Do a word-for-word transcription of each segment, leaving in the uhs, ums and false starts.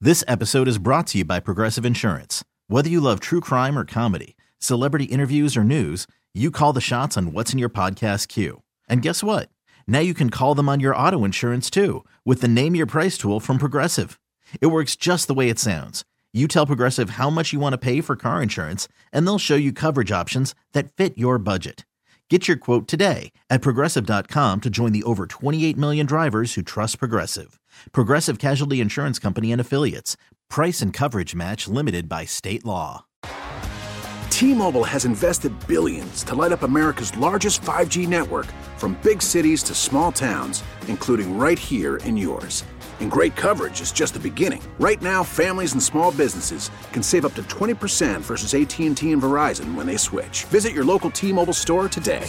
This episode is brought to you by Progressive Insurance. Whether you love true crime or comedy, celebrity interviews or news, you call the shots on what's in your podcast queue. And guess what? Now you can call them on your auto insurance too with the Name Your Price tool from Progressive. It works just the way it sounds. You tell Progressive how much you want to pay for car insurance, and they'll show you coverage options that fit your budget. Get your quote today at Progressive dot com to join the over twenty-eight million drivers who trust Progressive. Progressive Casualty Insurance Company and Affiliates. Price and coverage match limited by state law. T-Mobile has invested billions to light up America's largest five G network, from big cities to small towns, including right here in yours. And great coverage is just the beginning. Right now, families and small businesses can save up to twenty percent versus A T and T and Verizon when they switch. Visit your local T-Mobile store today.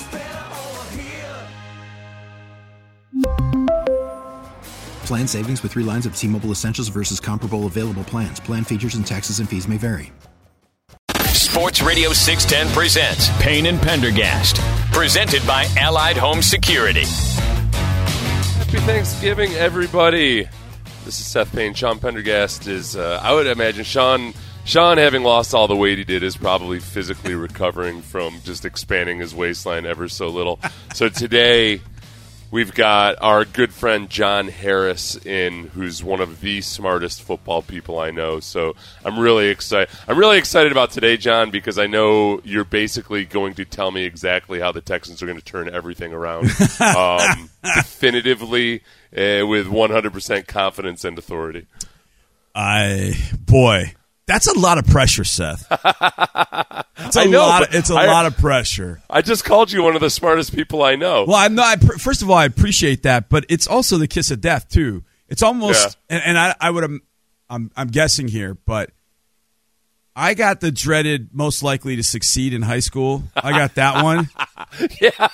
Plan savings with three lines of T-Mobile Essentials versus comparable available plans. Plan features and taxes and fees may vary. Sports Radio six ten presents Payne and Pendergast, presented by Allied Home Security. Happy Thanksgiving, everybody. This is Seth Payne. Sean Pendergast is, uh, I would imagine, Sean, Sean, having lost all the weight he did, is probably physically recovering from just expanding his waistline ever so little. So today, we've got our good friend John Harris in, who's one of the smartest football people I know. So I'm really excited. I'm really excited about today, John, because I know you're basically going to tell me exactly how the Texans are going to turn everything around, um, definitively, uh, with one hundred percent confidence and authority. I boy, that's a lot of pressure, Seth. It's a I know, lot. Of, it's a I, lot of pressure. I just called you one of the smartest people I know. Well, I'm not. I, first of all, I appreciate that, but it's also the kiss of death too. It's almost, yeah. and, and I, I would, I'm, I'm guessing here, but I got the dreaded most likely to succeed in high school. I got that one. Yeah,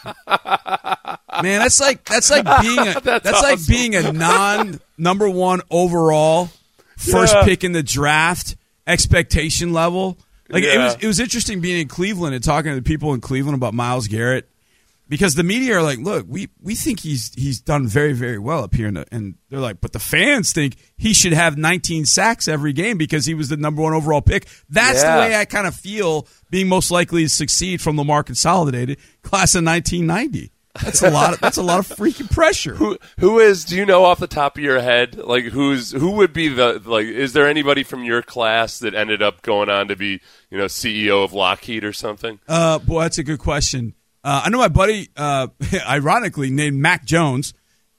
man, that's like that's like being a that's, that's awesome. like being a non number one overall first yeah. pick in the draft expectation level. Like yeah. it was, it was interesting being in Cleveland and talking to the people in Cleveland about Myles Garrett, because the media are like, "Look, we, we think he's he's done very very well up here," in the, and they're like, "But the fans think he should have nineteen sacks every game because he was the number one overall pick." That's yeah. the way I kind of feel being most likely to succeed from Lamar Consolidated class of nineteen ninety. That's a lot. Of, that's a lot of freaking pressure. Who who is? Do you know off the top of your head, like who's who would be the like? Is there anybody from your class that ended up going on to be, you know, C E O of Lockheed or something? Uh, boy, that's a good question. Uh, I know my buddy, uh, ironically named Mac Jones,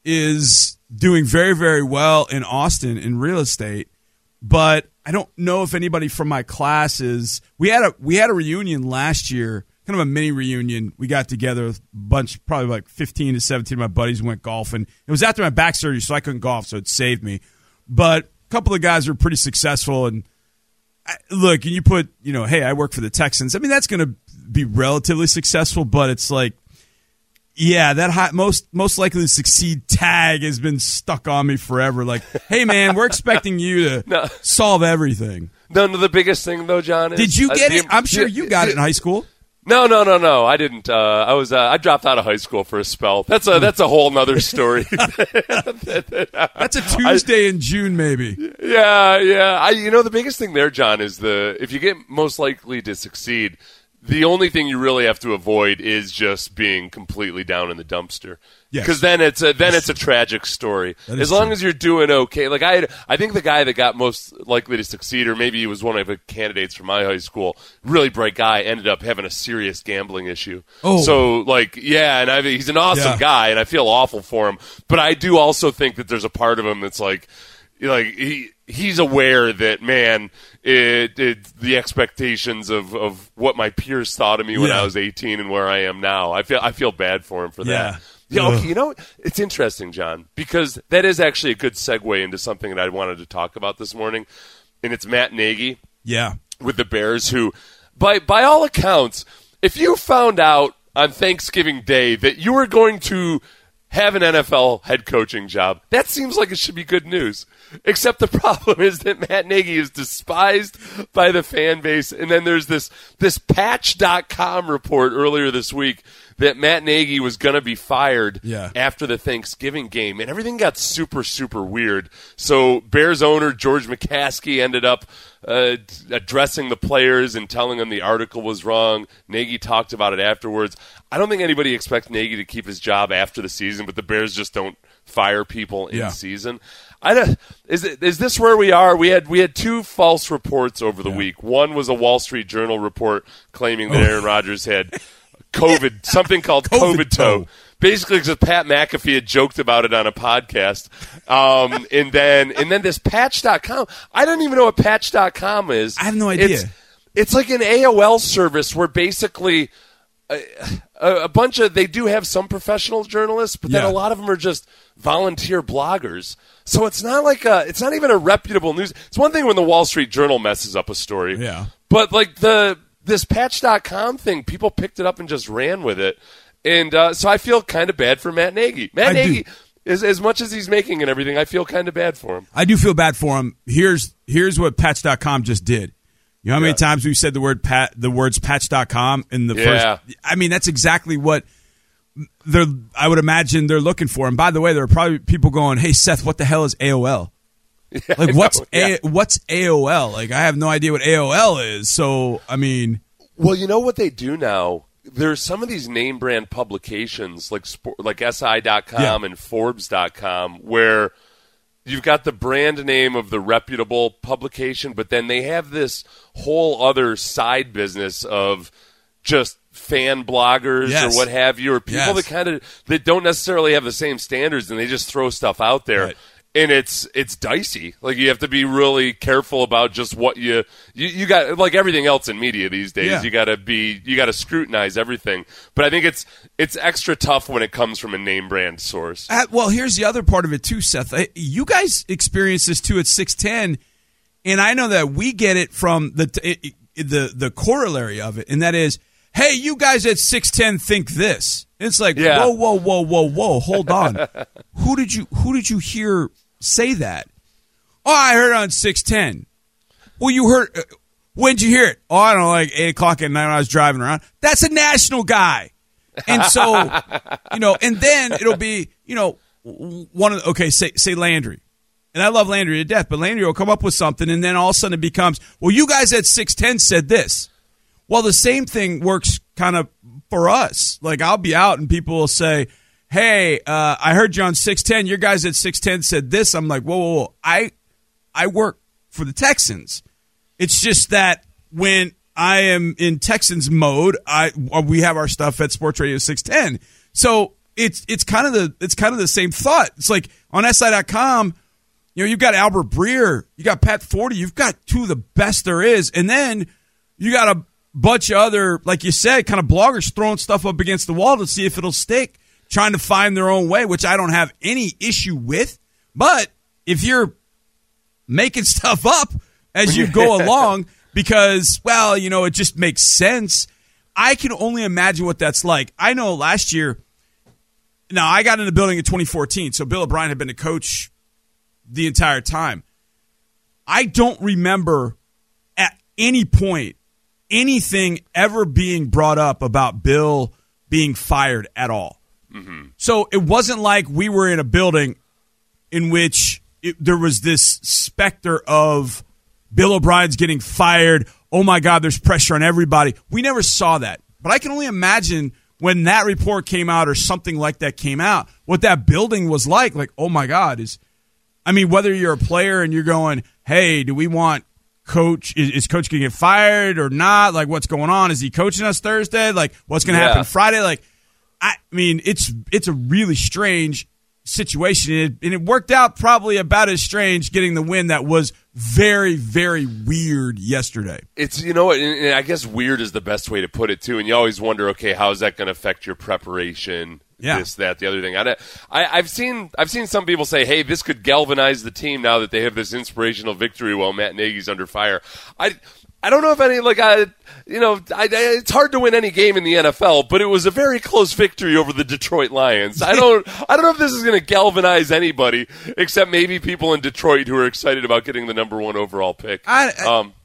is doing very very well in Austin in real estate, but I don't know if anybody from my class is. We had a we had a reunion last year. Kind of a mini reunion. We got together a bunch, probably like fifteen to seventeen of my buddies, went golfing. It was after my back surgery, so I couldn't golf, so it saved me. But a couple of guys were pretty successful. And I, look, and you put, you know, hey, I work for the Texans. I mean, that's going to be relatively successful, but it's like, yeah, that high, most most likely to succeed tag has been stuck on me forever. Like, hey, man, we're expecting you to no. solve everything. No, no, the biggest thing, though, John, is... Did you get uh, it? I'm sure you got it in high school. No, no, no, no. I didn't. Uh, I was. Uh, I dropped out of high school for a spell. That's a. That's a whole nother story. That's a Tuesday I, in June, maybe. Yeah, yeah. I. You know, the biggest thing there, John, is the if you get most likely to succeed, the only thing you really have to avoid is just being completely down in the dumpster. Yes. Because then it's a then it's a tragic story. As long true. as you're doing okay, like I, I think the guy that got most likely to succeed, or maybe he was one of the candidates from my high school, really bright guy, ended up having a serious gambling issue. Oh, so like yeah, and I, he's an awesome yeah. guy, and I feel awful for him. But I do also think that there's a part of him that's like, like he he's aware that man, it, it the expectations of, of what my peers thought of me when yeah. I was eighteen and where I am now. I feel I feel bad for him for yeah. that. Yeah, okay, you know, it's interesting, John, because that is actually a good segue into something that I wanted to talk about this morning, and it's Matt Nagy yeah. with the Bears, who, by by all accounts, if you found out on Thanksgiving Day that you were going to have an N F L head coaching job, that seems like it should be good news. Except the problem is that Matt Nagy is despised by the fan base, and then there's this this Patch dot com report earlier this week that Matt Nagy was going to be fired yeah. after the Thanksgiving game, and everything got super, super weird. So Bears owner George McCaskey ended up uh, addressing the players and telling them the article was wrong. Nagy talked about it afterwards. I don't think anybody expects Nagy to keep his job after the season, but the Bears just don't fire people in yeah. season. I don't, is it, is this where we are? We had we had two false reports over the yeah. week. One was a Wall Street Journal report claiming that Aaron Rodgers had COVID, something called COVID, COVID toe. toe. Basically, because Pat McAfee had joked about it on a podcast. Um, and then and then this Patch dot com. I don't even know what Patch dot com is. I have no idea. It's, it's like an A O L service where basically a, a, a bunch of, they do have some professional journalists, but then yeah. a lot of them are just volunteer bloggers. So it's not like a, it's not even a reputable news. It's one thing when the Wall Street Journal messes up a story. Yeah. But like the this Patch dot com thing, people picked it up and just ran with it. And uh, so I feel kind of bad for Matt Nagy. Matt I Nagy, do. is, as much as he's making and everything, I feel kind of bad for him. I do feel bad for him. Here's here's what Patch dot com just did. You know how many Yeah. times we said the word pat, the words Patch dot com in the Yeah. first? I mean, that's exactly what they're. I would imagine they're looking for. And by the way, there are probably people going, "Hey, Seth, what the hell is A O L? Yeah, Like, I what's know, yeah. A, what's A O L? Like, I have no idea what A O L is. So, I mean, Well, you know what they do now? There's some of these name brand publications like sport, like S I dot com Yeah. and Forbes dot com where you've got the brand name of the reputable publication, but then they have this whole other side business of just fan bloggers Yes. or what have you, or people Yes. that kind of that don't necessarily have the same standards and they just throw stuff out there. Right. And it's it's dicey. Like you have to be really careful about just what you you, you got. Like everything else in media these days, Yeah. you got to be you got to scrutinize everything. But I think it's it's extra tough when it comes from a name brand source. Uh, well, here's the other part of it too, Seth. Uh, You guys experience this too at six ten, and I know that we get it from the it, it, the the corollary of it, and that is, hey, you guys at six ten think this. It's like, Yeah. whoa, whoa, whoa, whoa, whoa, hold on. who did you who did you hear say that? Oh, I heard it on six ten. Well, you heard. Uh, when'd you hear it? Oh, I don't know, like eight o'clock at night when I was driving around. That's a national guy. And so, you know, and then it'll be, you know, one of the, okay, say say Landry. And I love Landry to death, but Landry will come up with something, and then all of a sudden it becomes, well, you guys at six ten said this. Well, the same thing works kind of for us. Like, I'll be out, and people will say, hey, uh, I heard you on six ten. Your guys at six ten said this. I'm like, whoa, whoa, whoa. I, I work for the Texans. It's just that when I am in Texans mode, I we have our stuff at Sports Radio six ten. So it's it's kind of the it's kind of the same thought. It's like on S I dot com, you know, you've got Albert Breer, you got Pat Forty, you've got two of the best there is, and then you got a bunch of other, like you said, kind of bloggers throwing stuff up against the wall to see if it'll stick, trying to find their own way, which I don't have any issue with. But if you're making stuff up as you go along because, well, you know, it just makes sense, I can only imagine what that's like. I know last year, now I got in the building in twenty fourteen, so Bill O'Brien had been a coach the entire time. I don't remember at any point anything ever being brought up about Bill being fired at all. Mm-hmm. So it wasn't like we were in a building in which it, there was this specter of Bill O'Brien's getting fired. Oh, my God, there's pressure on everybody. We never saw that. But I can only imagine when that report came out or something like that came out, what that building was like. Like, oh, my God. is I mean, whether you're a player and you're going, hey, do we want coach, is, is coach going to get fired or not? Like, what's going on? Is he coaching us Thursday? Like, what's going to Yeah. happen Friday? Like, I mean, it's it's a really strange situation, and it, and it worked out probably about as strange getting the win that was very, very weird yesterday. It's, you know what, and, and I guess weird is the best way to put it, too. And you always wonder, okay, how is that going to affect your preparation? Yeah. This, that, the other thing. I, I, I've seen I've seen some people say, hey, this could galvanize the team now that they have this inspirational victory while Matt Nagy's under fire. I I don't know if any, like, I, you know, I, I, it's hard to win any game in the N F L, but it was a very close victory over the Detroit Lions. I don't I don't know if this is going to galvanize anybody, except maybe people in Detroit who are excited about getting the number one overall pick. I, I, um,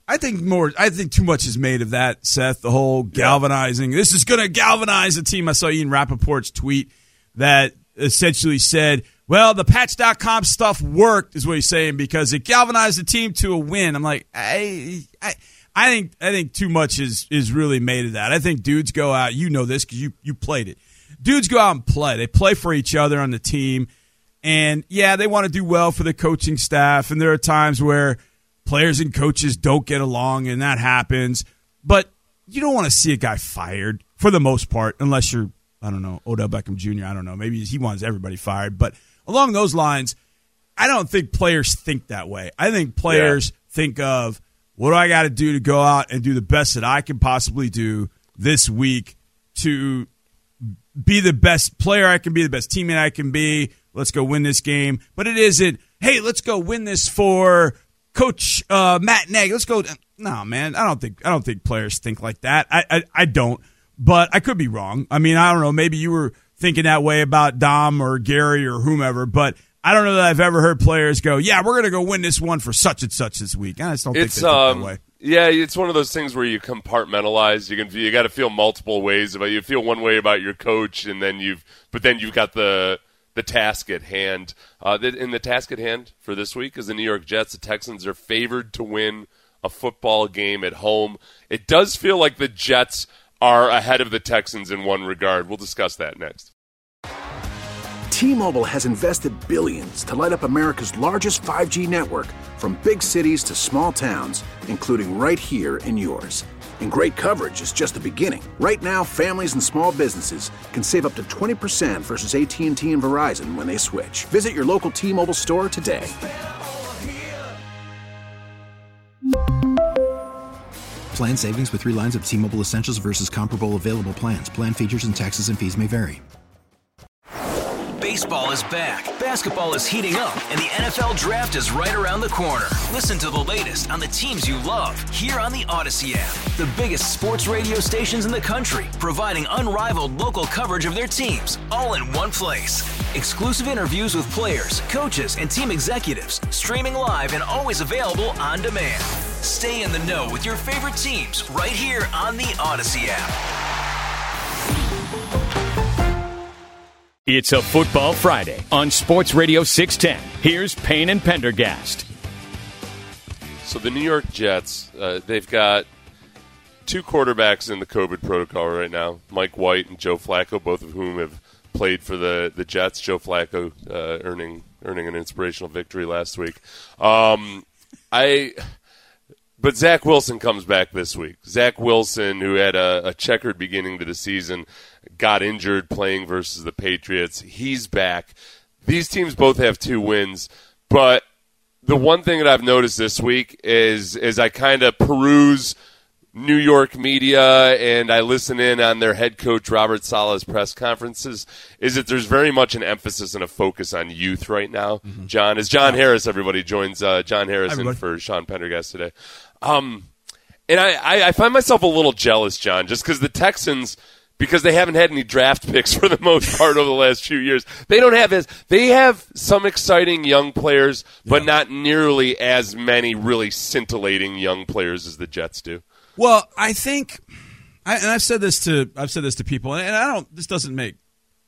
I think more. I think too much is made of that, Seth. The whole galvanizing. Yeah. This is going to galvanize the team. I saw Ian Rappaport's tweet that essentially said, well, the patch dot com stuff worked, is what he's saying, because it galvanized the team to a win. I'm like, I, I, I think, I think too much is is really made of that. I think dudes go out. You know this because you you played it. Dudes go out and play. They play for each other on the team, and yeah, they want to do well for the coaching staff. And there are times where players and coaches don't get along, and that happens. But you don't want to see a guy fired for the most part, unless you're, I don't know, Odell Beckham Junior I don't know. Maybe he wants everybody fired. But along those lines, I don't think players think that way. I think players yeah. think of, what do I got to do to go out and do the best that I can possibly do this week to be the best player I can be, the best teammate I can be. Let's go win this game. But it isn't, hey, let's go win this for Coach uh, Matt Nagy. Let's go. No, man, I don't think I don't think players think like that. I, I I don't, but I could be wrong. I mean, I don't know. Maybe you were thinking that way about Dom or Gary or whomever, but I don't know that I've ever heard players go, yeah, we're going to go win this one for such and such this week. I just don't it's, think they think um, that way. Yeah, it's one of those things where you compartmentalize. You can you got to feel multiple ways about. You feel one way about your coach, and then you've but then you've got the the task at hand. Uh, in the task at hand for this week is the New York Jets. The Texans are favored to win a football game at home. It does feel like the Jets are ahead of the Texans in one regard. We'll discuss that next. T-Mobile has invested billions to light up America's largest five G network, from big cities to small towns, including right here in yours. And great coverage is just the beginning. Right now, families and small businesses can save up to twenty percent versus A T and T and Verizon when they switch. Visit your local T-Mobile store today. Plan savings with three lines of T-Mobile Essentials versus comparable available plans. Plan features and taxes and fees may vary. Baseball is back, basketball is heating up, and the N F L Draft is right around the corner. Listen to the latest on the teams you love here on the Odyssey app. The biggest sports radio stations in the country, providing unrivaled local coverage of their teams, all in one place. Exclusive interviews with players, coaches, and team executives, streaming live and always available on demand. Stay in the know with your favorite teams right here on the Odyssey app. It's a Football Friday on Sports Radio six ten. Here's Payne and Pendergast. So the New York Jets, uh, they've got two quarterbacks in the COVID protocol right now, Mike White and Joe Flacco, both of whom have played for the, the Jets. Joe Flacco uh, earning earning an inspirational victory last week. Um, I... But Zach Wilson comes back this week. Zach Wilson, who had a, a checkered beginning to the season, got injured playing versus the Patriots. He's back. These teams both have two wins. But the one thing that I've noticed this week is, is I kind of peruse New York media and I listen in on their head coach Robert Saleh's press conferences, is that there's very much an emphasis and a focus on youth right now. Mm-hmm. John, as John Harris, everybody joins uh, John Harrison for Sean Pendergast today. Um, and I, I, I find myself a little jealous, John, just because the Texans, because they haven't had any draft picks for the most part over the last few years, they don't have as they have some exciting young players, but yeah. not nearly as many really scintillating young players as the Jets do. Well, I think, I, and I've said this to I've said this to people, and I don't. This doesn't make.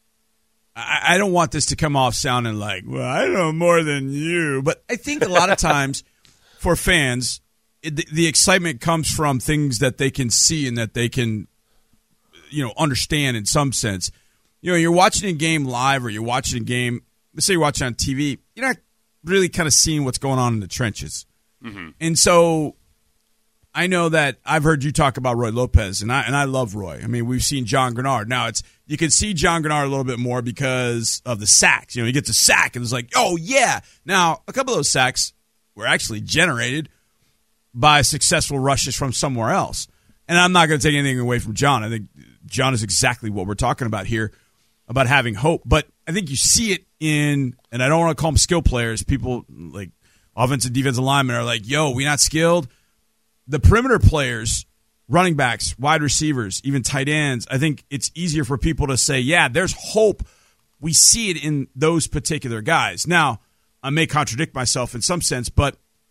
I, I don't want this to come off sounding like, well, I know more than you, but I think a lot of times for fans, it, the, the excitement comes from things that they can see and that they can, you know, understand in some sense. You know, you're watching a game live or you're watching a game. Let's say you're watching on T V. You're not really kind of seeing what's going on in the trenches, mm-hmm. and so. I know that I've heard you talk about Roy Lopez, and I and I love Roy. I mean, we've seen John Grenard. Now, it's you can see John Grenard a little bit more because of the sacks. You know, he gets a sack, and it's like, oh, yeah. Now, a couple of those sacks were actually generated by successful rushes from somewhere else. And I'm not going to take anything away from John. I think John is exactly what we're talking about here, about having hope. But I think you see it in, and I don't want to call them skill players. People like offensive, defensive linemen are like, yo, we not skilled. The perimeter players, running backs, wide receivers, even tight ends, I think it's easier for people to say, yeah, there's hope. We see it in those particular guys. Now, I may contradict myself in some sense, but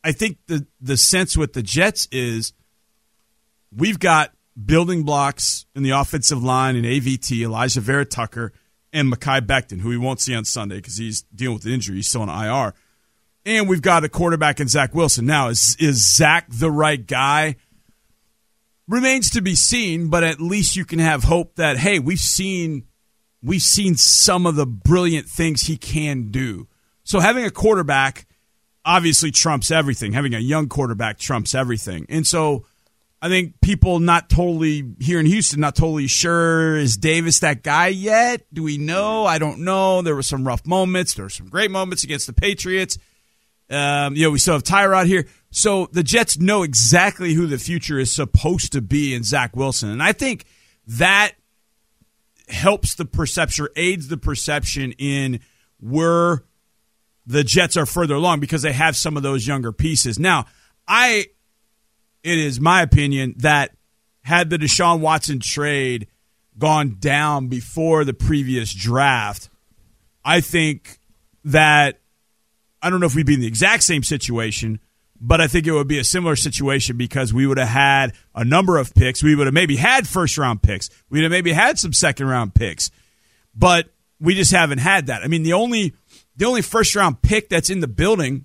I think the the sense with the Jets is we've got building blocks in the offensive line in A V T, Elijah Vera-Tucker, and Mekhi Becton, who we won't see on Sunday because he's dealing with an injury. He's still on I R. And we've got a quarterback in Zach Wilson. Now, is, is Zach the right guy? Remains to be seen, but at least you can have hope that, hey, we've seen we've seen some of the brilliant things he can do. So having a quarterback obviously trumps everything. Having a young quarterback trumps everything. And so I think people not totally, here in Houston, not totally sure, is Davis that guy yet? Do we know? I don't know. There were some rough moments. There were some great moments against the Patriots. Um, you know, we still have Tyrod here. So the Jets know exactly who the future is supposed to be in Zach Wilson. And I think that helps the perception, or aids the perception in where the Jets are further along because they have some of those younger pieces. Now, I, it is my opinion that had the Deshaun Watson trade gone down before the previous draft, I think that, I don't know if we'd be in the exact same situation, but I think it would be a similar situation because we would have had a number of picks. We would have maybe had first-round picks. We'd have maybe had some second-round picks. But we just haven't had that. I mean, the only the only first-round pick that's in the building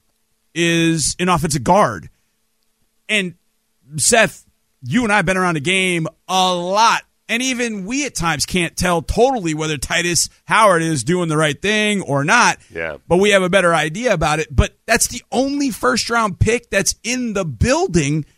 is an offensive guard. And, Seth, you and I have been around the game a lot. And even we at times can't tell totally whether Titus Howard is doing the right thing or not. Yeah. But we have a better idea about it. But that's the only first-round pick that's in the building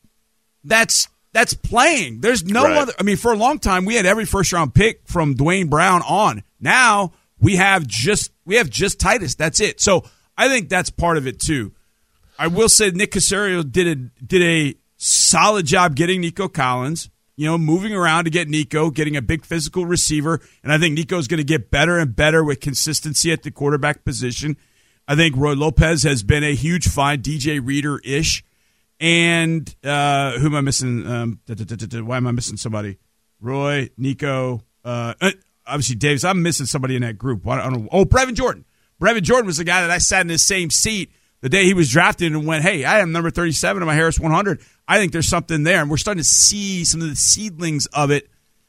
that's that's playing. There's no right. other. I mean, for a long time, we had every first-round pick from Dwayne Brown on. Now we have just we have just Titus. That's it. So I think that's part of it too. I will say Nick Caserio did a did a solid job getting Nico Collins. You know, moving around to get Nico, getting a big physical receiver, and I think Nico's going to get better and better with consistency at the quarterback position. I think Roy Lopez has been a huge find, D J Reader-ish. And uh, who am I missing? Um, da, da, da, da, da, why am I missing somebody? Roy, Nico, uh, obviously Davis. I'm missing somebody in that group. I don't know. Oh, Brevin Jordan. Brevin Jordan was the guy that I sat in the same seat the day he was drafted and went, hey, I am number thirty-seven in my Harris one hundred. I think there's something there, and we're starting to see some of the seedlings of it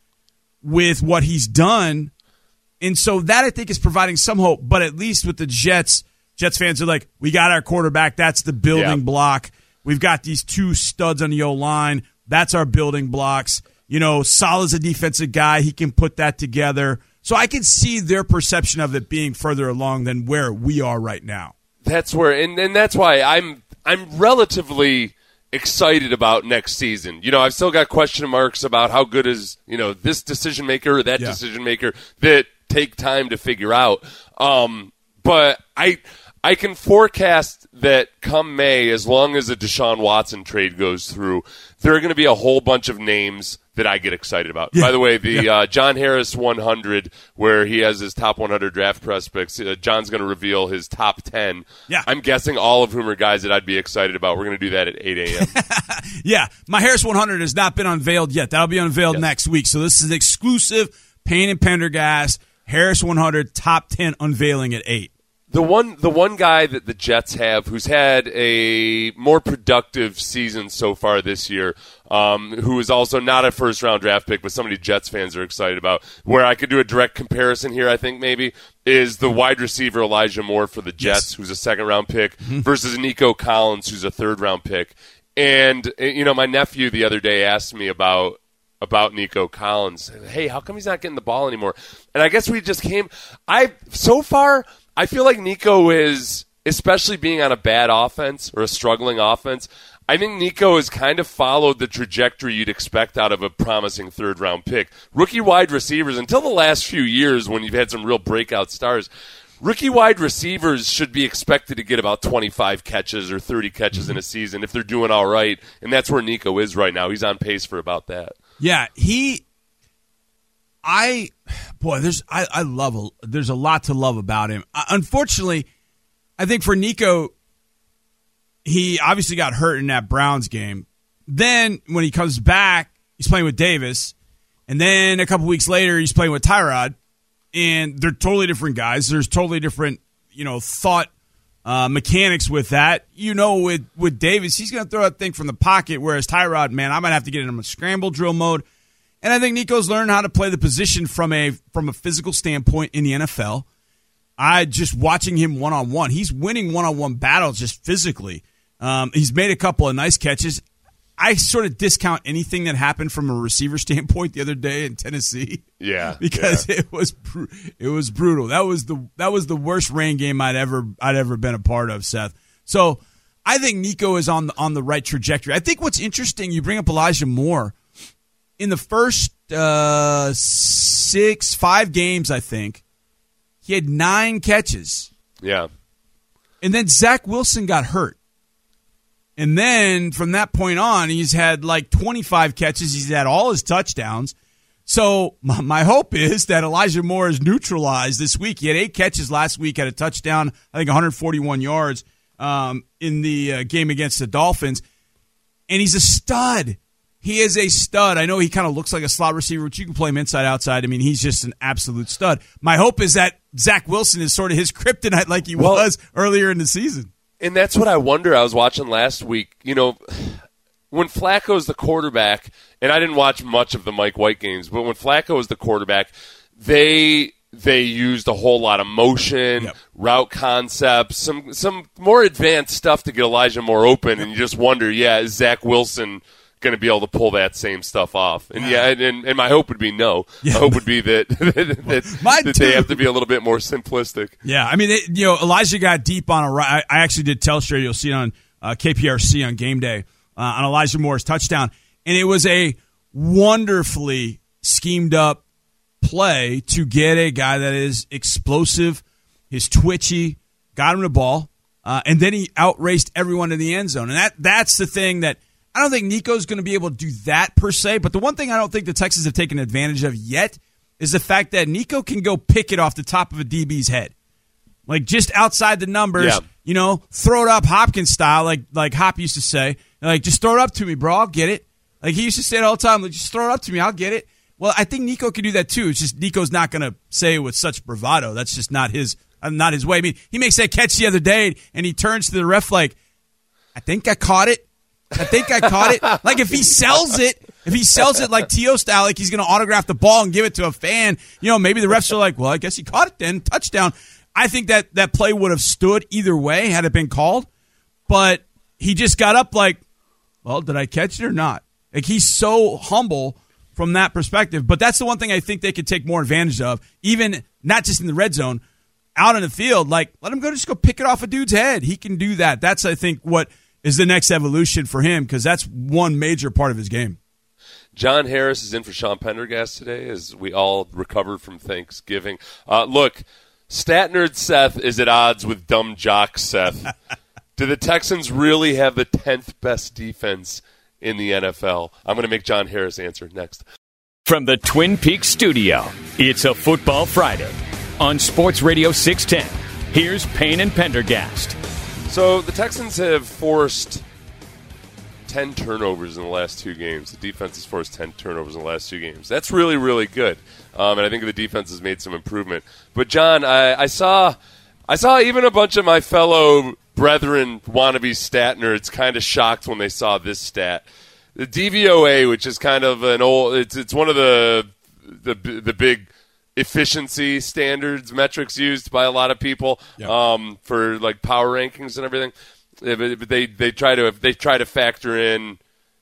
with what he's done. And so that, I think, is providing some hope. But at least with the Jets, Jets fans are like, we got our quarterback. That's the building yeah. block. We've got these two studs on the O-line. That's our building blocks. You know, Salah's a defensive guy. He can put that together. So I can see their perception of it being further along than where we are right now. That's where, and, and that's why I'm I'm relatively excited about next season. You know, I've still got question marks about how good is, you know, this decision maker or that yeah. decision maker that take time to figure out. Um, but I I can forecast that come May, as long as the Deshaun Watson trade goes through, there are going to be a whole bunch of names that I get excited about. Yeah. By the way, the yeah. uh, John Harris one hundred, where he has his top one hundred draft prospects, uh, John's going to reveal his top ten. Yeah. I'm guessing all of whom are guys that I'd be excited about. We're going to do that at eight a.m. Yeah, my Harris one hundred has not been unveiled yet. That'll be unveiled yes. next week. So this is exclusive Payne and Pendergast, Harris one hundred, top ten unveiling at eight. The one the one guy that the Jets have who's had a more productive season so far this year, um, who is also not a first-round draft pick, but somebody Jets fans are excited about, where I could do a direct comparison here, I think maybe, is the wide receiver Elijah Moore for the Jets, yes. who's a second-round pick, mm-hmm. versus Nico Collins, who's a third-round pick. And, you know, my nephew the other day asked me about about Nico Collins. Hey, how come he's not getting the ball anymore? And I guess we just came – I so far – I feel like Nico is, especially being on a bad offense or a struggling offense, I think Nico has kind of followed the trajectory you'd expect out of a promising third-round pick. Rookie wide receivers, until the last few years when you've had some real breakout stars, rookie wide receivers should be expected to get about twenty-five catches or thirty catches in a season if they're doing all right, and that's where Nico is right now. He's on pace for about that. Yeah, he... I, boy, there's I, I love a, there's a lot to love about him. Uh, unfortunately, I think for Nico, he obviously got hurt in that Browns game. Then when he comes back, he's playing with Davis, and then a couple weeks later, he's playing with Tyrod, and they're totally different guys. There's totally different, you know, thought uh, mechanics with that. You know, with, with Davis, he's going to throw that thing from the pocket, whereas Tyrod, man, I might have to get in a scramble drill mode. And I think Nico's learned how to play the position from a from a physical standpoint in the N F L. I just watching him one-on-one. He's winning one-on-one battles just physically. Um, he's made a couple of nice catches. I sort of discount anything that happened from a receiver standpoint the other day in Tennessee. Yeah, because yeah. it was br- it was brutal. That was the that was the worst rain game I'd ever I'd ever been a part of, Seth. So I think Nico is on the, on the right trajectory. I think what's interesting, you bring up Elijah Moore. In the first uh, six, five games, I think, he had nine catches. Yeah. And then Zach Wilson got hurt. And then from that point on, he's had like twenty-five catches. He's had all his touchdowns. So my, my hope is that Elijah Moore is neutralized this week. He had eight catches last week, had a touchdown, I think one hundred forty-one yards um, in the uh, game against the Dolphins. And he's a stud. He is a stud. I know he kind of looks like a slot receiver, but you can play him inside, outside. I mean, he's just an absolute stud. My hope is that Zach Wilson is sort of his kryptonite like he well, was earlier in the season. And that's what I wonder. I was watching last week, you know, when Flacco's the quarterback, and I didn't watch much of the Mike White games, but when Flacco was the quarterback, they they used a whole lot of motion, yep. route concepts, some some more advanced stuff to get Elijah Moore open, and you just wonder, yeah, is Zach Wilson going to be able to pull that same stuff off? And yeah, and, and, and my hope would be no. Yeah. My hope would be that that, that they have to be a little bit more simplistic. Yeah, I mean, it, you know, Elijah got deep on a I, I actually did Telstra. You'll see it on uh, K P R C on game day uh, on Elijah Moore's touchdown, and it was a wonderfully schemed up play to get a guy that is explosive, he's twitchy, got him the ball, uh, and then he outraced everyone in the end zone, and that that's the thing that. I don't think Nico's going to be able to do that per se, but the one thing I don't think the Texans have taken advantage of yet is the fact that Nico can go pick it off the top of a D B's head. Like just outside the numbers, yeah. you know, throw it up Hopkins style, like like Hop used to say. Like, just throw it up to me, bro, I'll get it. Like he used to say it all the time, like, just throw it up to me, I'll get it. Well, I think Nico can do that too. It's just Nico's not going to say it with such bravado. That's just not his not his way. I mean, he makes that catch the other day, and he turns to the ref like, I think I caught it. I think I caught it. Like, if he sells it, if he sells it like T O style, like he's going to autograph the ball and give it to a fan, you know, maybe the refs are like, well, I guess he caught it then. Touchdown. I think that that play would have stood either way had it been called. But he just got up like, well, did I catch it or not? Like, he's so humble from that perspective. But that's the one thing I think they could take more advantage of, even not just in the red zone, out in the field. Like, let him go just go pick it off a dude's head. He can do that. That's, I think, what – is the next evolution for him, because that's one major part of his game. John Harris is in for Sean Pendergast today as we all recovered from Thanksgiving. Uh, look, Stat Nerd Seth is at odds with Dumb Jock Seth. Do the Texans really have the tenth best defense in the N F L? I'm going to make John Harris answer next. From the Twin Peaks studio, it's a Football Friday on Sports Radio six ten. Here's Payne and Pendergast. So the Texans have forced ten turnovers in the last two games. The defense has forced ten turnovers in the last two games. That's really, really good. Um, and I think the defense has made some improvement. But, John, I, I saw I saw even a bunch of my fellow brethren wannabe stat nerds kind of shocked when they saw this stat. The D V O A, which is kind of an old – it's it's one of the the the big – efficiency standards metrics used by a lot of people yep. um, for like power rankings and everything. But they they try to they try to factor in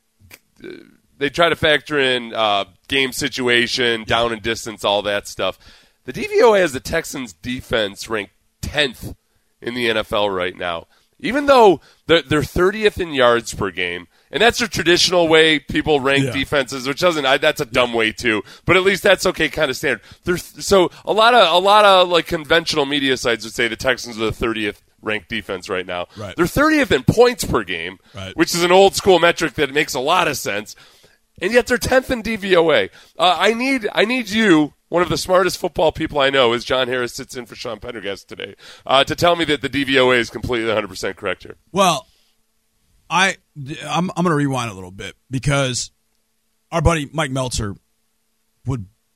they try to factor in uh, game situation, yep. down and distance, all that stuff. The D V O A has the Texans defense ranked tenth in the N F L right now, even though they're, they're thirtieth in yards per game. And that's a traditional way people rank yeah. defenses, which doesn't. I, that's a dumb yeah. way too. But at least that's okay, kind of standard. There's so a lot of a lot of like conventional media sites would say the Texans are the thirtieth ranked defense right now. Right. They're thirtieth in points per game, right. which is an old school metric that makes a lot of sense. And yet they're tenth in D V O A. Uh, I need I need you, one of the smartest football people I know, as John Harris sits in for Sean Pendergast today, uh, to tell me that the D V O A is completely one hundred percent correct here. Well. I, I'm, I'm going to rewind a little bit because our buddy Mike Meltzer would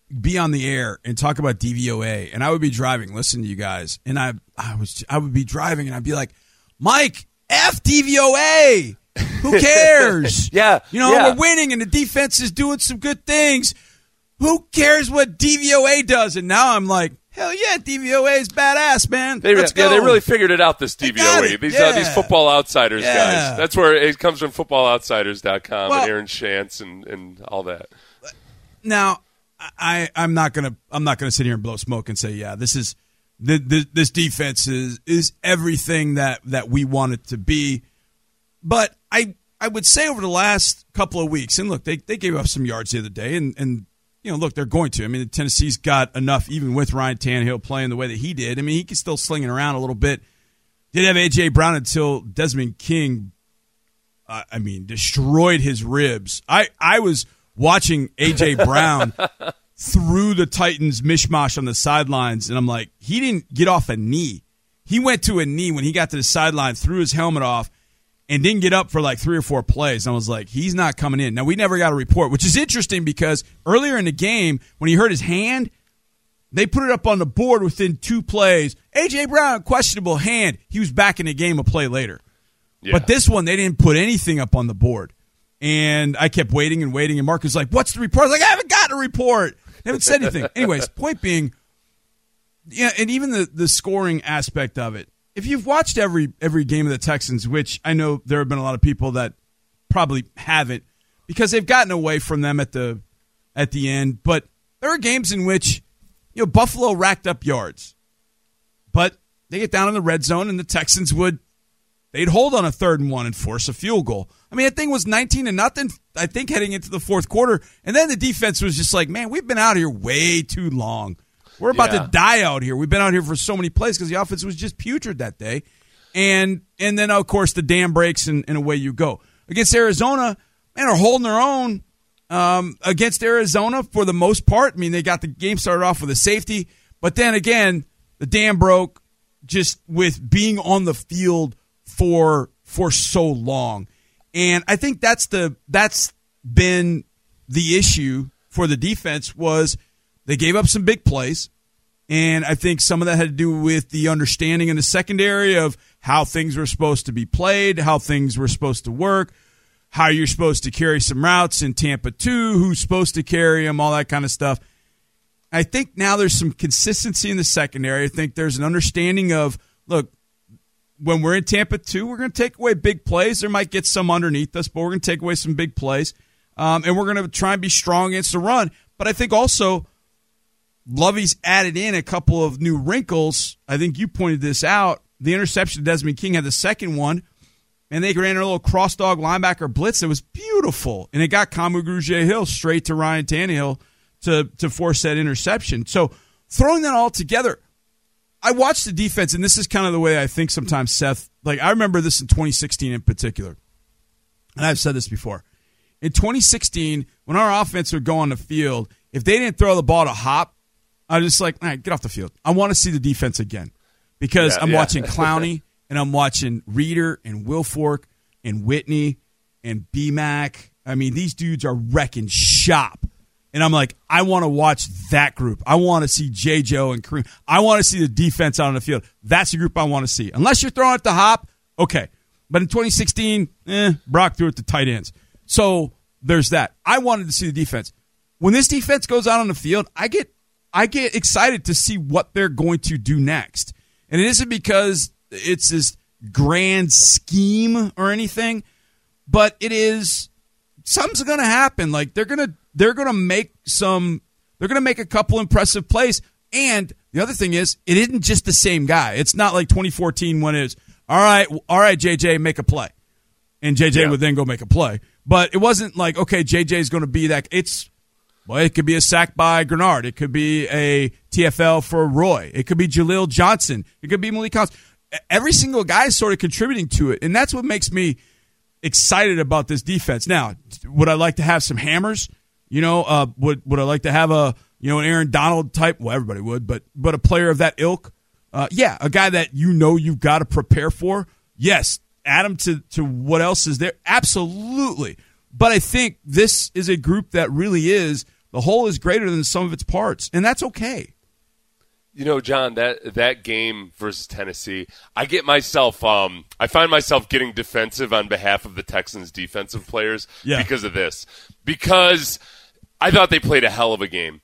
be on the air and talk about D V O A, and I would be driving, listening to you guys, and I I was I would be driving, and I'd be like, Mike, F D V O A. Who cares? yeah. You know, yeah. we're winning, and the defense is doing some good things. Who cares what D V O A does? And now I'm like, hell yeah, D V O A is badass, man. They, Let's yeah, go. they really figured it out, this D V O A. These, yeah. uh, these Football Outsiders yeah. guys. That's where it comes from, football outsiders dot com well, and Aaron Shantz and, and all that. Now, I, I'm not gonna I'm not gonna sit here and blow smoke and say, yeah, this is the, the, this defense is is everything that, that we want it to be. But I I would say over the last couple of weeks, and look, they, they gave up some yards the other day, and, and you know, look, they're going to. I mean, Tennessee's got enough, even with Ryan Tannehill playing the way that he did. I mean, he can still sling it around a little bit. Did have A J. Brown until Desmond King, uh, I mean, destroyed his ribs. I, I was watching A J. Brown through the Titans mishmash on the sidelines, and I'm like, he didn't get off a knee. He went to a knee when he got to the sideline, threw his helmet off, and didn't get up for like three or four plays. And I was like, he's not coming in. Now, we never got a report, which is interesting because earlier in the game, when he hurt his hand, they put it up on the board within two plays. A J. Brown, questionable hand. He was back in the game a play later. Yeah. But this one, they didn't put anything up on the board. And I kept waiting and waiting, and Mark was like, what's the report? I was like, I haven't gotten a report. They haven't said anything. Anyways, point being, yeah, and even the, the scoring aspect of it, if you've watched every every game of the Texans, which I know there have been a lot of people that probably haven't because they've gotten away from them at the at the end, but there are games in which, you know, Buffalo racked up yards, but they get down in the red zone and the Texans would they'd hold on a third and one and force a field goal. I mean, that thing was nineteen to nothing, I think, heading into the fourth quarter, and then the defense was just like, man, we've been out here way too long. We're about yeah. to die out here. We've been out here for so many plays because the offense was just putrid that day. And and then, of course, the dam breaks and, and away you go. Against Arizona, man, they're holding their own um, against Arizona for the most part. I mean, they got the game started off with a safety. But then again, the dam broke just with being on the field for for so long. And I think that's the that's been the issue for the defense was – they gave up some big plays, and I think some of that had to do with the understanding in the secondary of how things were supposed to be played, how things were supposed to work, how you're supposed to carry some routes in Tampa two, who's supposed to carry them, all that kind of stuff. I think now there's some consistency in the secondary. I think there's an understanding of, look, when we're in Tampa two, we're going to take away big plays. There might get some underneath us, but we're going to take away some big plays, um, and we're going to try and be strong against the run. But I think also – Lovey's added in a couple of new wrinkles. I think you pointed this out. The interception of Desmond King had the second one, and they ran a little cross-dog linebacker blitz. It was beautiful, and it got Kamu Grugier-Hill straight to Ryan Tannehill to, to force that interception. So throwing that all together, I watched the defense, and this is kind of the way I think sometimes, Seth. Like, I remember this in twenty sixteen in particular, and I've said this before. In twenty sixteen, when our offense would go on the field, if they didn't throw the ball to Hop, I was just like, all right, get off the field. I want to see the defense again because yeah, I'm yeah. watching Clowney and I'm watching Reeder and Wilfork and Whitney and B-Mac. I mean, these dudes are wrecking shop. And I'm like, I want to watch that group. I want to see J. Joe and Kareem. I want to see the defense out on the field. That's the group I want to see. Unless you're throwing it to Hop, okay. But in twenty sixteen, eh, Brock threw it to tight ends. So there's that. I wanted to see the defense. When this defense goes out on the field, I get I get excited to see what they're going to do next. And it isn't because it's this grand scheme or anything, but it is something's going to happen. Like they're going to they're going to make some they're going to make a couple impressive plays. And the other thing is, it isn't just the same guy. It's not like twenty fourteen when it's all right, all right, J J, make a play. And J J yeah. would then go make a play. But it wasn't like, okay, J J is going to be that. It's Well, it could be a sack by Grenard. It could be a T F L for Roy. It could be Jaleel Johnson. It could be Malik Collins. Every single guy is sort of contributing to it, and that's what makes me excited about this defense. Now, would I like to have some hammers? You know, uh, would would I like to have a you know an Aaron Donald type? Well, everybody would, but but a player of that ilk, uh, yeah, a guy that you know you've got to prepare for. Yes, add him to to what else is there? Absolutely. But I think this is a group that really is the whole is greater than the sum of its parts, and that's okay. You know, John, that that game versus Tennessee, I get myself, um, I find myself getting defensive on behalf of the Texans' defensive players yeah. because of this. Because I thought they played a hell of a game.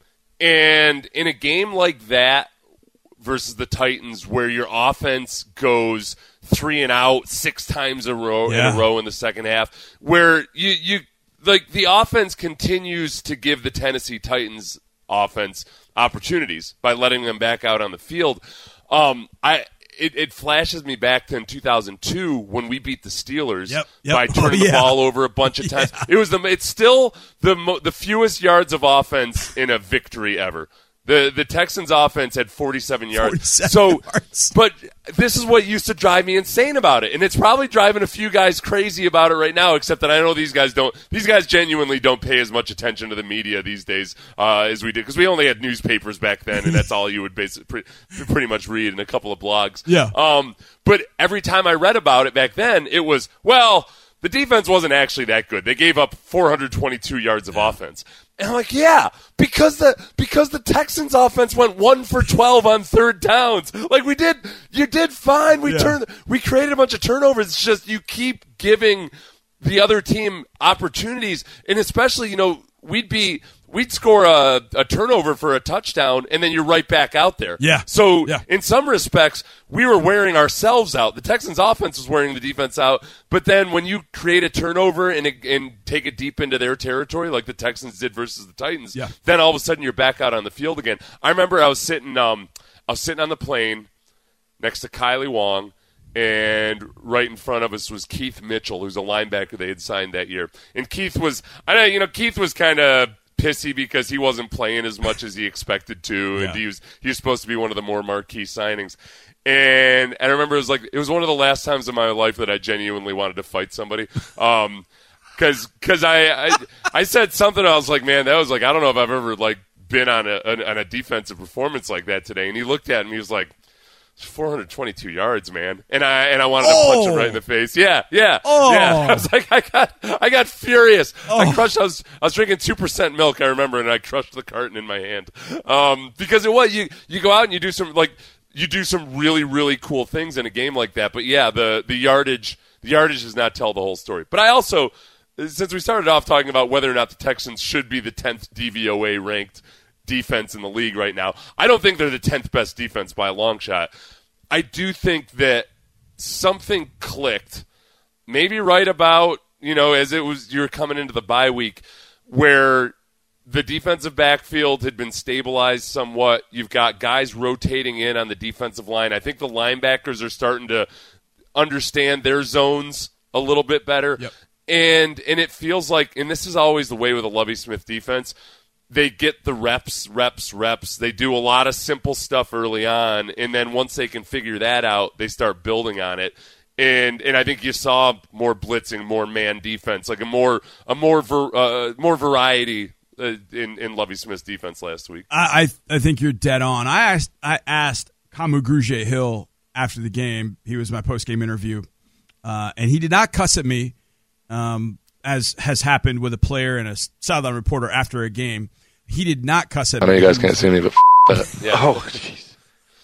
And in a game like that versus the Titans, where your offense goes three and out six times a row yeah. in a row in the second half, where you, you like the offense continues to give the Tennessee Titans offense opportunities by letting them back out on the field. Um, I it, it flashes me back to in two thousand two when we beat the Steelers yep, yep. by turning oh, yeah. the ball over a bunch of times. yeah. It was the it's still the mo- the fewest yards of offense in a victory ever. The the Texans offense had forty-seven yards. forty-seven so, yards. But this is what used to drive me insane about it, and it's probably driving a few guys crazy about it right now. Except that I know these guys don't. These guys genuinely don't pay as much attention to the media these days uh, as we did, because we only had newspapers back then, and that's all you would basically pre- pretty much read, and a couple of blogs. Yeah. Um. But every time I read about it back then, it was well. The defense wasn't actually that good. They gave up four hundred twenty-two yards of yeah. offense. And I'm like, yeah, because the because the Texans offense went one for twelve on third downs. Like we did, you did fine. We yeah. turned, we created a bunch of turnovers. It's just you keep giving the other team opportunities, and especially, you know, we'd be we'd score a, a turnover for a touchdown, and then you're right back out there. Yeah. So yeah. in some respects, we were wearing ourselves out. The Texans offense was wearing the defense out, but then when you create a turnover and it, and take it deep into their territory, like the Texans did versus the Titans, yeah. then all of a sudden you're back out on the field again. I remember I was sitting, um, I was sitting on the plane next to Kylie Wong, and right in front of us was Keith Mitchell, who's a linebacker they had signed that year. And Keith was, I know, you know, Keith was kind of pissy because he wasn't playing as much as he expected to, yeah. and he was he was supposed to be one of the more marquee signings. And, and I remember it was like it was one of the last times in my life that I genuinely wanted to fight somebody. Um, because because I, I I said something, I was like, man, that was like, I don't know if I've ever like been on a on a defensive performance like that today. And he looked at me, he was like, four hundred twenty-two yards, man, and I and I wanted to oh. punch him right in the face. Yeah, yeah, oh. yeah. I was like, I got, I got furious. Oh. I crushed. I was, I was drinking two percent milk. I remember, and I crushed the carton in my hand. Um, because it was you. You go out and you do some like you do some really, really cool things in a game like that. But yeah, the the yardage, the yardage does not tell the whole story. But I also, since we started off talking about whether or not the Texans should be the tenth D V O A ranked defense in the league right now, I don't think they're the tenth best defense by a long shot. I do think that something clicked, maybe right about, you know, as it was, you were coming into the bye week, where the defensive backfield had been stabilized somewhat. You've got guys rotating in on the defensive line. I think the linebackers are starting to understand their zones a little bit better. Yep. And and it feels like, and this is always the way with a Lovie Smith defense, they get the reps, reps, reps. They do a lot of simple stuff early on, and then once they can figure that out, they start building on it. And and I think you saw more blitzing, more man defense, like a more a more ver, uh, more variety uh, in in Lovie Smith's defense last week. I, I I think you're dead on. I asked I asked Kamu Grugier-Hill after the game. He was my post game interview, uh, and he did not cuss at me, um, as has happened with a player and a sideline reporter after a game. He did not cuss at me. I know you guys can't see me, but f- that. Yeah. Oh, jeez.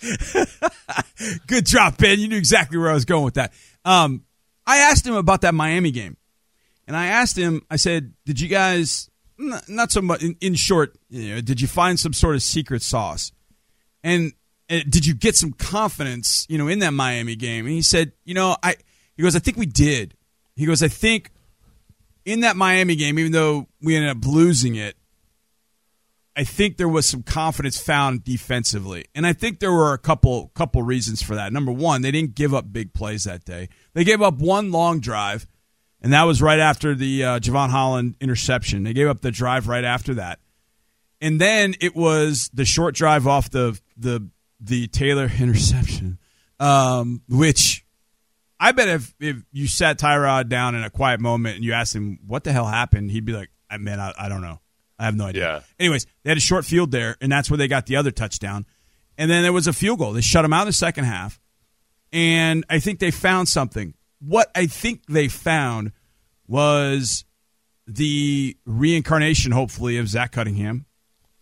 Good drop, Ben. You knew exactly where I was going with that. Um, I asked him about that Miami game, and I asked him, I said, did you guys, not so much, in, in short, you know, did you find some sort of secret sauce? And, and did you get some confidence, you know, in that Miami game? And he said, you know, I, he goes, I think we did. He goes, I think in that Miami game, even though we ended up losing it, I think there was some confidence found defensively. And I think there were a couple couple reasons for that. Number one, they didn't give up big plays that day. They gave up one long drive, and that was right after the uh, Javon Holland interception. They gave up the drive right after that. And then it was the short drive off the the, the Taylor interception, um, which I bet if, if you sat Tyrod down in a quiet moment and you asked him what the hell happened, he'd be like, man, I, I don't know. I have no idea. Yeah. Anyways, they had a short field there, and that's where they got the other touchdown. And then there was a field goal. They shut them out in the second half, and I think they found something. What I think they found was the reincarnation, hopefully, of Zach Cunningham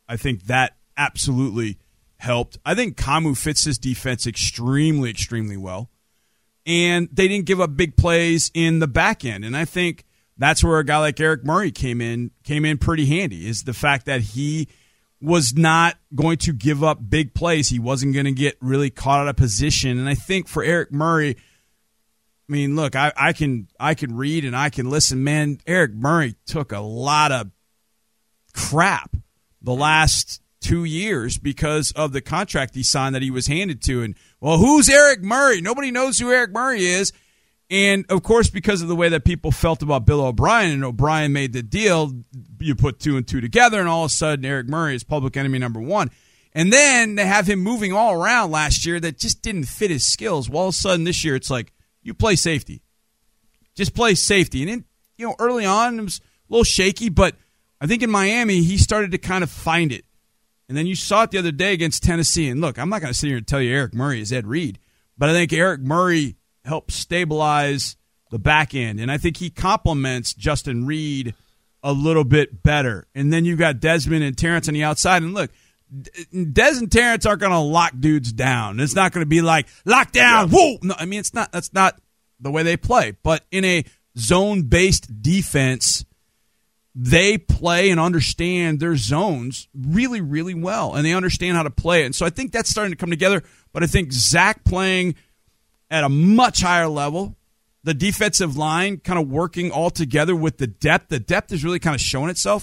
I think that absolutely helped. I think Kamu fits this defense extremely, extremely well. And they didn't give up big plays in the back end. And I think that's where a guy like Eric Murray came in, came in pretty handy, is the fact that he was not going to give up big plays. He wasn't going to get really caught out of position. And I think for Eric Murray, I mean, look, I, I can I can read and I can listen. Man, Eric Murray took a lot of crap the last two years because of the contract he signed that he was handed to. And, well, who's Eric Murray? Nobody knows who Eric Murray is. And, of course, because of the way that people felt about Bill O'Brien, and O'Brien made the deal, you put two and two together, and all of a sudden Eric Murray is public enemy number one. And then they have him moving all around last year that just didn't fit his skills. Well, all of a sudden this year it's like, you play safety. Just play safety. And, then, you know, early on it was a little shaky, but I think in Miami he started to kind of find it. And then you saw it the other day against Tennessee. And, look, I'm not going to sit here and tell you Eric Murray is Ed Reed, but I think Eric Murray helped stabilize the back end. And I think he complements Justin Reed a little bit better. And then you've got Desmond and Terrence on the outside. And, look, Des and Terrence aren't going to lock dudes down. It's not going to be like, lock down, yeah. whoa. No, I mean, it's not. That's not the way they play. But in a zone-based defense, they play and understand their zones really, really well, and they understand how to play it. And so I think that's starting to come together. But I think Zach playing at a much higher level, the defensive line kind of working all together with the depth. The depth is really kind of showing itself.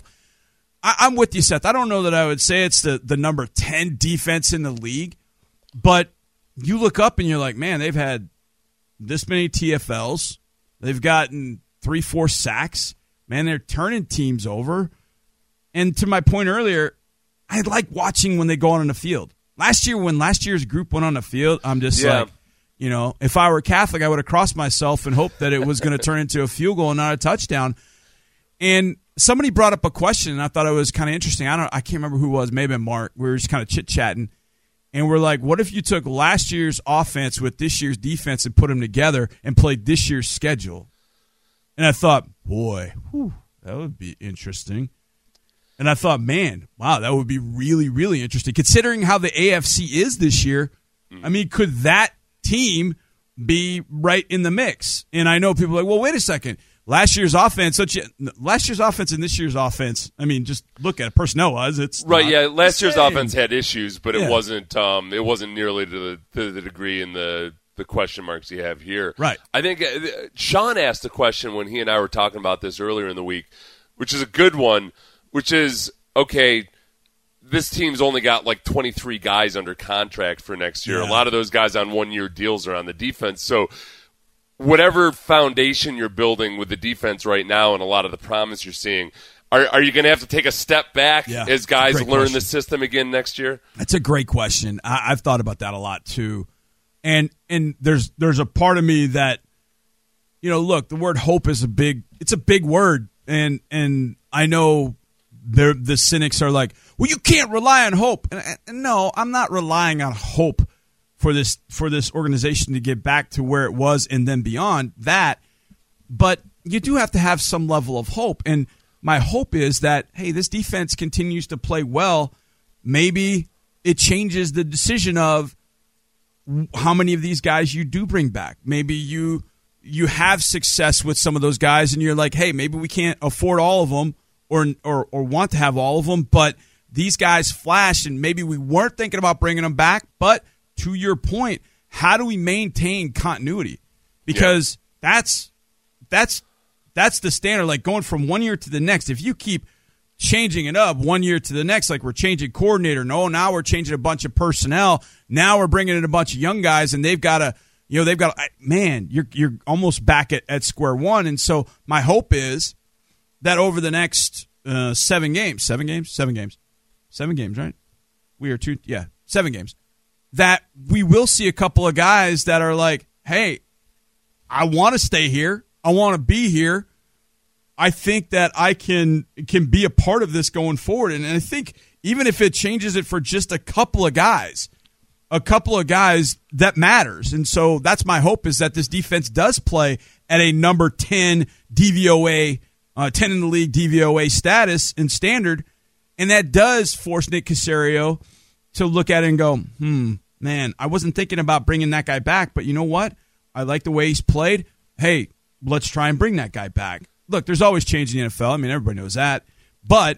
I, I'm with you, Seth. I don't know that I would say it's the, the number ten defense in the league, but you look up and you're like, man, they've had this many T F Ls. They've gotten three, four sacks. Man, they're turning teams over. And to my point earlier, I like watching when they go on the field. Last year, when last year's group went on the field, I'm just yeah. like, you know, if I were Catholic, I would have crossed myself and hoped that it was going to turn into a field goal and not a touchdown. And somebody brought up a question, and I thought it was kind of interesting. I don't, I can't remember who it was. Maybe Mark. We were just kind of chit-chatting. And we're like, what if you took last year's offense with this year's defense and put them together and played this year's schedule? And I thought, boy, whew, that would be interesting. And I thought, man, wow, that would be really, really interesting. Considering how the A F C is this year, I mean, could that team be right in the mix? And I know people are like, well, wait a second. Last year's offense, such a, last year's offense and this year's offense, I mean, just look at it. Personnel-wise, it's right. Yeah, last year's same. offense had issues, but yeah. it wasn't. Um, it wasn't nearly to the, to the degree in the the question marks you have here. Right. I think uh, Sean asked a question when he and I were talking about this earlier in the week, which is a good one. Which is okay. This team's only got like twenty-three guys under contract for next year. Yeah. A lot of those guys on one-year deals are on the defense. So whatever foundation you're building with the defense right now and a lot of the promise you're seeing, are, are you going to have to take a step back yeah, as guys learn question. the system again next year? That's a great question. I, I've thought about that a lot too. And and there's there's a part of me that, you know, look, the word hope is a big it's a big word. And and I know They're, the cynics are like, well, you can't rely on hope. And, and no, I'm not relying on hope for this for this organization to get back to where it was and then beyond that. But you do have to have some level of hope. And my hope is that, hey, this defense continues to play well. Maybe it changes the decision of how many of these guys you do bring back. Maybe you you have success with some of those guys and you're like, hey, maybe we can't afford all of them. Or, or or want to have all of them, but these guys flash, and maybe we weren't thinking about bringing them back. But to your point, how do we maintain continuity? Because yeah. that's that's that's the standard. Like going from one year to the next. If you keep changing it up one year to the next, like we're changing coordinator. No, now we're changing a bunch of personnel. Now we're bringing in a bunch of young guys, and they've got to, you know, they've got to, man, you're you're almost back at, at square one. And so my hope is that over the next uh, seven games, seven games, seven games, seven games, right? We are two, yeah, seven games. That we will see a couple of guys that are like, hey, I want to stay here. I want to be here. I think that I can can be a part of this going forward. And, and I think even if it changes it for just a couple of guys, a couple of guys, that matters. And so that's my hope, is that this defense does play at a number ten D V O A Uh, ten in the league D V O A status and standard, And that does force Nick Caserio to look at it and go, hmm, man, I wasn't thinking about bringing that guy back, but you know what? I like the way he's played. Hey, let's try and bring that guy back. Look, there's always change in the N F L. I mean, everybody knows that. But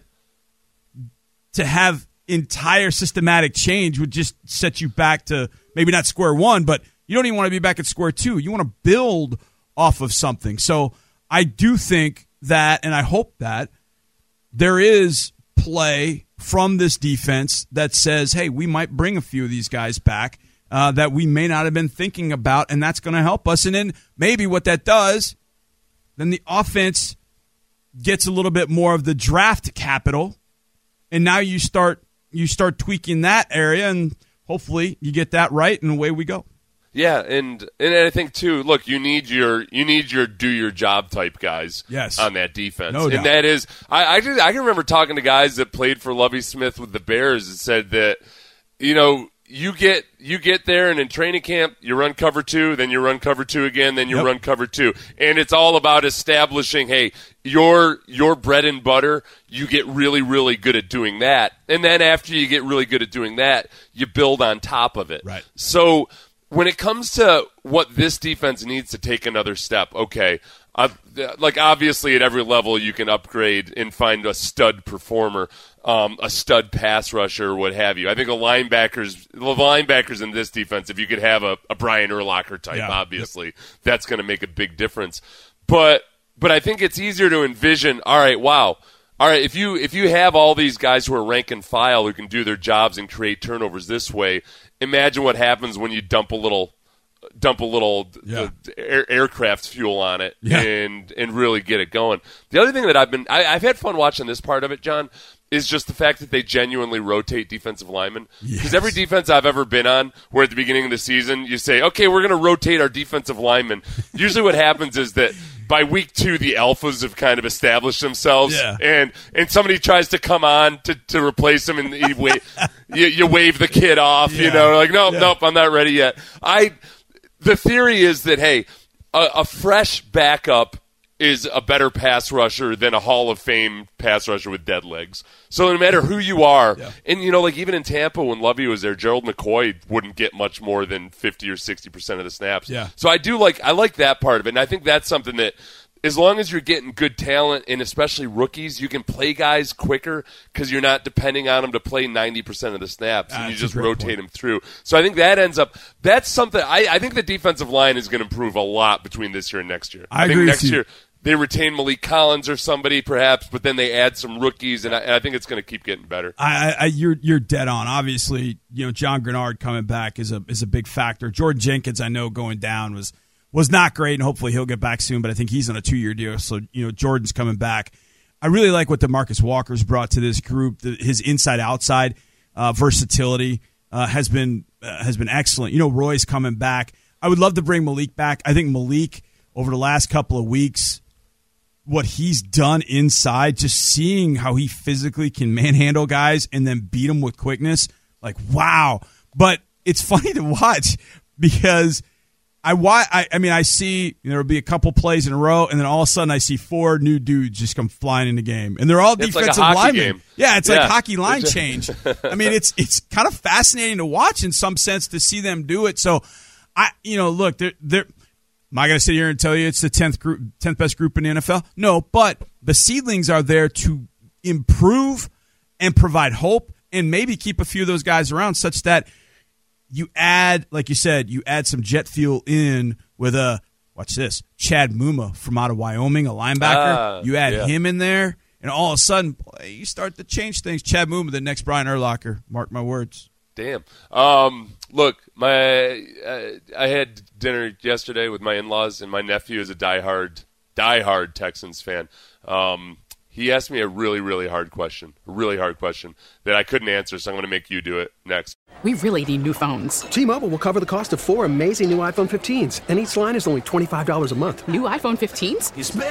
to have entire systematic change would just set you back to maybe not square one, but you don't even want to be back at square two. You want to build off of something. So I do think that, and I hope that, there is play from this defense that says, hey, we might bring a few of these guys back uh, that we may not have been thinking about, and that's going to help us. And then maybe what that does, then the offense gets a little bit more of the draft capital, and now you start you start tweaking that area, and hopefully you get that right, and away we go. Yeah, and and I think too. Look, you need your you need your do your job type guys. Yes. On that defense, No and doubt. that is I I, just, I can remember talking to guys that played for Lovie Smith with the Bears and said that, you know, you get you get there and in training camp you run cover two, then you run cover two again, then you Yep. run cover two, and it's all about establishing, hey, your your bread and butter. You get really really good at doing that, and then after you get really good at doing that, you build on top of it. Right. So when it comes to what this defense needs to take another step, okay, uh, like obviously at every level you can upgrade and find a stud performer, um, a stud pass rusher, what have you. I think the linebackers, the linebackers in this defense, if you could have a, a Brian Urlacher type, Yeah. obviously, that's going to make a big difference. But but I think it's easier to envision, all right, wow, all right, if you if you have all these guys who are rank and file who can do their jobs and create turnovers this way, imagine what happens when you dump a little dump a little Yeah. uh, air, aircraft fuel on it Yeah. and and really get it going. The other thing that I've been I, I've had fun watching this part of it, John, is just the fact that they genuinely rotate defensive linemen. Because Yes. every defense I've ever been on, where at the beginning of the season you say, okay, we're going to rotate our defensive linemen. Usually what happens is that by week two, the alphas have kind of established themselves, Yeah. and and somebody tries to come on to, to replace them, and you, wa- you, you wave the kid off. You Yeah. know, like nope, Yeah. nope, I'm not ready yet. I the theory is that hey, a, a fresh backup is a better pass rusher than a Hall of Fame pass rusher with dead legs. So no matter who you are, Yeah. and you know, like even in Tampa when Lovie was there, Gerald McCoy wouldn't get much more than fifty or sixty percent of the snaps. Yeah. So I do like I like that part of it, and I think that's something that as long as you're getting good talent, and especially rookies, you can play guys quicker because you're not depending on them to play ninety percent of the snaps, and Ah, you that's a just great rotate point. them through. So I think that ends up – that's something I, – I think the defensive line is going to improve a lot between this year and next year. I think agree with next you. year they retain Malik Collins or somebody perhaps, but then they add some rookies, and I, and I think it's going to keep getting better. I, I, you're you're dead on. Obviously, you know John Grenard coming back is a is a big factor. Jordan Jenkins, I know going down was was not great, and hopefully he'll get back soon. But I think he's on a two year deal, so you know Jordan's coming back. I really like what DeMarcus Walker's brought to this group. The, his inside outside uh, versatility uh, has been uh, has been excellent. You know Roy's coming back. I would love to bring Malik back. I think Malik over the last couple of weeks, what he's done inside, just seeing how he physically can manhandle guys and then beat them with quickness, like, wow. But it's funny to watch because I, I, I mean, I see there will be a couple plays in a row, and then all of a sudden I see four new dudes just come flying in the game. And they're all It's like a defensive hockey linemen. game. Yeah, it's Yeah. like hockey line change. I mean, it's it's kind of fascinating to watch in some sense to see them do it. So, I, you know, look, they're, they're am I going to sit here and tell you it's the tenth group, tenth best group in the N F L? No, but the seedlings are there to improve and provide hope and maybe keep a few of those guys around such that you add, like you said, you add some jet fuel in with a, watch this, Chad Muma from out of Wyoming, a linebacker. Ah, you add yeah. him in there, and all of a sudden, boy, you start to change things. Chad Muma, the next Brian Urlacher. Mark my words. Damn. Um, look, my uh, I had dinner yesterday with my in-laws, and my nephew is a diehard, diehard Texans fan. Um, he asked me a really, really hard question, a really hard question that I couldn't answer, so I'm going to make you do it next. We really need new phones. T-Mobile will cover the cost of four amazing new iPhone fifteens, and each line is only twenty-five dollars a month. New iPhone fifteens?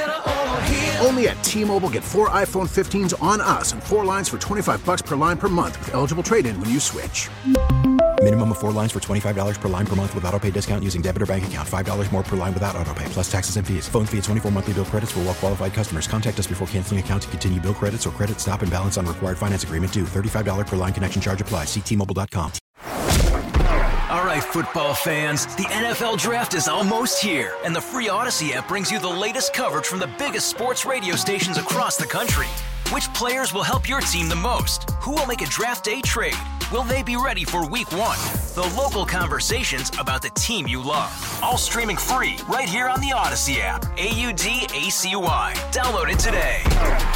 Only at T-Mobile, get four iPhone fifteens on us and four lines for twenty-five bucks per line per month with eligible trade-in when you switch. Minimum of four lines for twenty-five dollars per line per month with autopay discount using debit or bank account. five dollars more per line without autopay, plus taxes and fees. Phone fee at twenty-four monthly bill credits for well-qualified customers. Contact us before canceling account to continue bill credits or credit stop and balance on required finance agreement due. thirty-five dollars per line connection charge applies. See T Mobile dot com. All right, football fans, the N F L Draft is almost here, and the free Odyssey app brings you the latest coverage from the biggest sports radio stations across the country. Which players will help your team the most? Who will make a draft day trade? Will they be ready for week one? The local conversations about the team you love. All streaming free right here on the Odyssey app. A U D A C Y. Download it today.